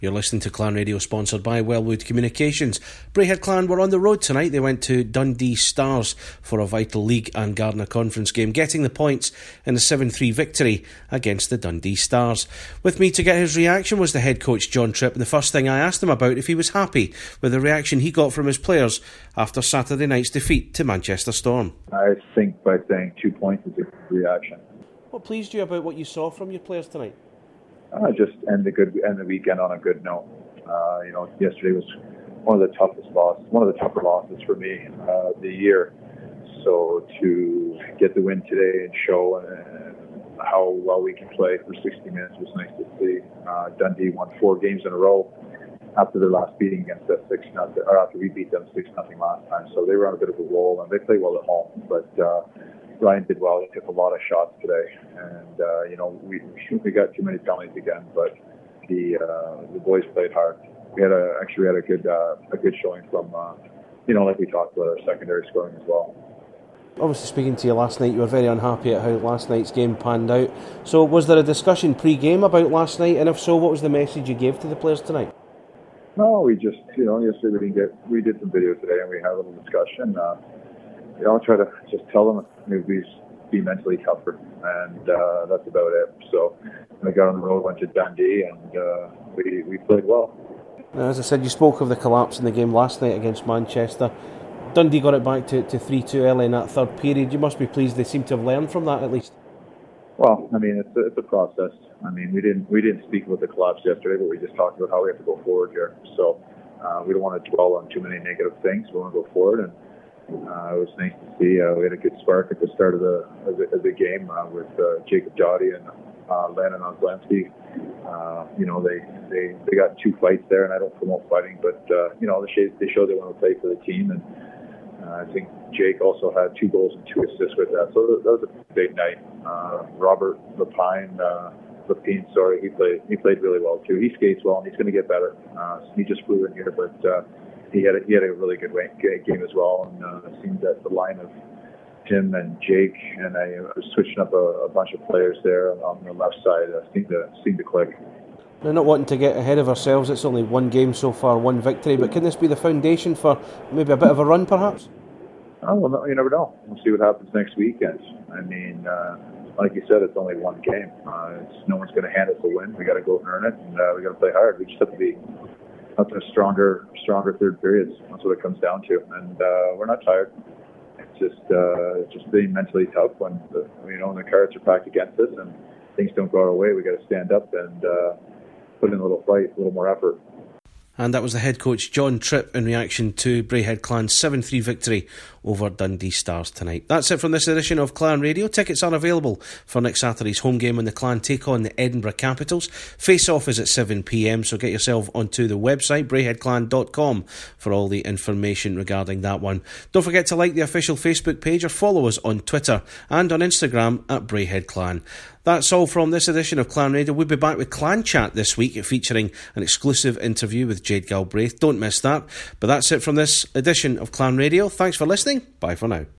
You're listening to Clan Radio, sponsored by Wellwood Communications. Braehead Clan were on the road tonight. They went to Dundee Stars for a vital League and Gardner Conference game, getting the points in a 7-3 victory against the Dundee Stars. With me to get his reaction was the head coach, John Tripp, and the first thing I asked him about if he was happy with the reaction he got from his players after Saturday night's defeat to Manchester Storm. I think by saying 2 points is a good reaction. What pleased you about what you saw from your players tonight? Just end the weekend on a good note. Yesterday was one of the tougher losses for me the year. So to get the win today and show how well we can play for 60 minutes was nice to see. Dundee won 4 games in a row after their last beating against us 6-0, or after we beat them 6-0 last time. So they were on a bit of a roll, and they play well at home. But Ryan did well. He took a lot of shots today, and we got too many penalties again. But the boys played hard. We had a good showing from like we talked about, our secondary scoring as well. Obviously, speaking to you last night, you were very unhappy at how last night's game panned out. So was there a discussion pre-game about last night? And if so, what was the message you gave to the players tonight? No, we just, yesterday we did some video today, and we had a little discussion. I'll try to just tell them maybe be mentally tougher, and that's about it. So I got on the road, went to Dundee, and we played well. Now, as I said, you spoke of the collapse in the game last night against Manchester. Dundee got it back to 3-2 early in that third period. You must be pleased they seem to have learned from that at least. Well, it's a process. We didn't speak about the collapse yesterday, but we just talked about how we have to go forward here. So we don't want to dwell on too many negative things. We want to go forward, and it was nice to see. We had a good spark at the start of the game with Jacob Doughty and Lennon Oslemski. They got 2 fights there, and I don't promote fighting, but they showed they want to play for the team, and I think Jake also had 2 goals and 2 assists with that. So that was a big night. Robert Lapine, he played really well too. He skates well, and he's going to get better. He just flew in here, but he had a really good game as well. And it seemed that the line of him and Jake, and I was switching up a bunch of players there on the left side, seemed to click. Now, not wanting to get ahead of ourselves, it's only 1 game so far, 1 victory, but can this be the foundation for maybe a bit of a run, perhaps? Oh, well, no, you never know. We'll see what happens next weekend. Like you said, it's only 1 game. No one's going to hand us a win. We got to go and earn it, and we got to play hard. We just have to be up to stronger third periods. That's what it comes down to, and we're not tired. It's just being mentally tough when the cards are packed against us and things don't go our way. We got to stand up and put in a little fight, a little more effort. And that was the head coach, John Tripp, in reaction to Braehead Clan's 7-3 victory over Dundee Stars tonight. That's it from this edition of Clan Radio. Tickets are available for next Saturday's home game when the Clan take on the Edinburgh Capitals. Face-off is at 7pm, so get yourself onto the website, braeheadclan.com, for all the information regarding that one. Don't forget to like the official Facebook page or follow us on Twitter and on Instagram at Braehead Clan. That's all from this edition of Clan Radio. We'll be back with Clan Chat this week, featuring an exclusive interview with Jade Galbraith. Don't miss that. But that's it from this edition of Clan Radio. Thanks for listening. Bye for now.